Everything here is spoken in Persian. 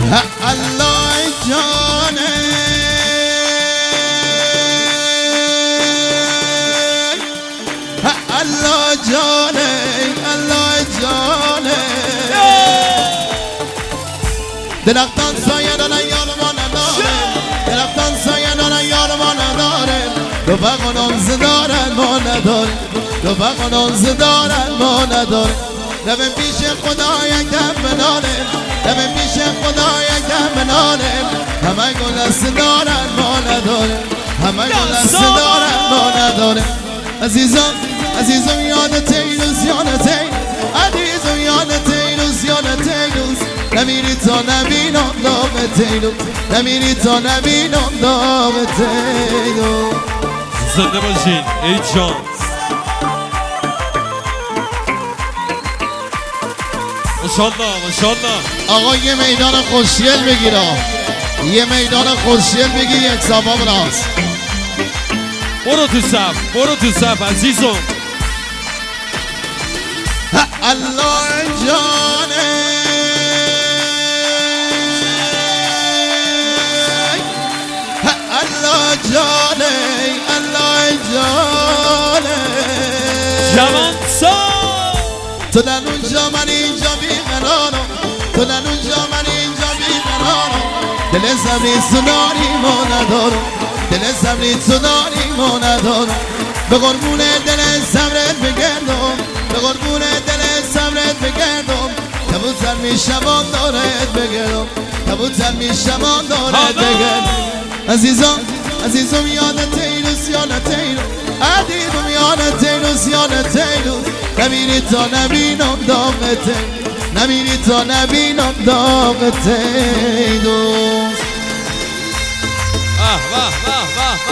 الله جانه الله جانه الله جانه درختان سایه دارن یار ما نداره درختان سایه دارن یار ما نداره رفق و نامزه دارن ما نداره رفق و نامزه دارن ما نداره نبه پیش خدا یک دم بناره نبه پیش خدا یک دم بناره همه گلسته دارن ما نداره همه گلسته دارن ما نداره عزیزم عزیزم یادت اینوز یادت عزیزم یادت اینوز یادت اینوز نمیری تا نبینم داغت اینوز نمیری تا نبینم داغت اینوز زنده باشین ای جان ماشاءالله ماشاءالله آقا یه میدان خوشگل بگیره یه میدان خوشگل بگیر یک سباب راست برو تو صف عزیزم الله جانه الله جانه الله جانه جوان سا تو در اونجا من اینجا بیقرارم تو در اونجا من اینجا بیقرارم دل صبری سناری ما ندارم دل صبری سناری ما ندارم به قربون دل صبرت بگردم به قربون دل صبرت بگردم کبوتر میشم دارت بگردم کبوتر میشم دارت بگردم عزیزم عزیزم یادت اینوز یادت اینوز عزیزم یادت اینوز یادت اینوز نمیری تا نبینم داغت نمیری تا نبینم داغت اینوز واه